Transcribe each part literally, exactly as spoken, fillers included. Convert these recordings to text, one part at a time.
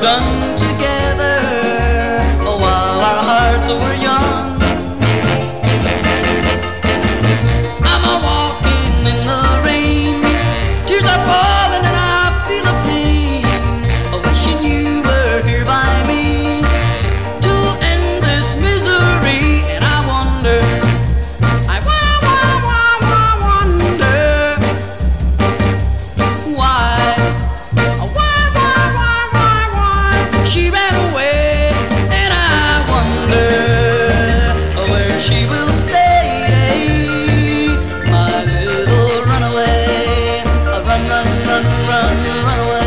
done together while our hearts were young. I'm a walking in the rain, tears are falling and I feel a pain, wishing you were here by me to end this misery. And I wonder, I wa- wa- wa- wa- wonder why, why, why, why, why, why she ran away. And I wonder where she will stay, my little runaway. Run, run, run, run, run away.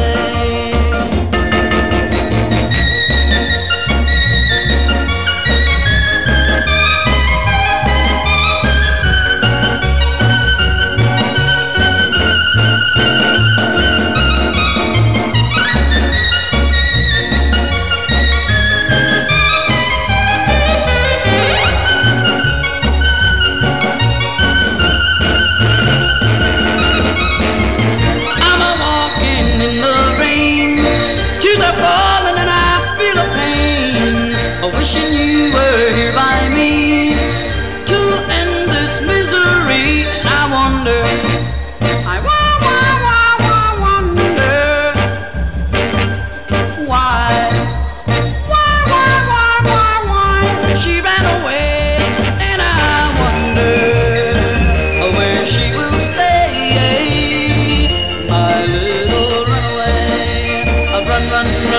I'm a walking in the rain, tears are falling and I feel a pain, wishing you were here by me to end this misery. And I wonder, I wa- wa- wa- wa- wonder why, why, why, why, why, why she ran away. And I wonder where she will stay, my little runaway. Run, run, run.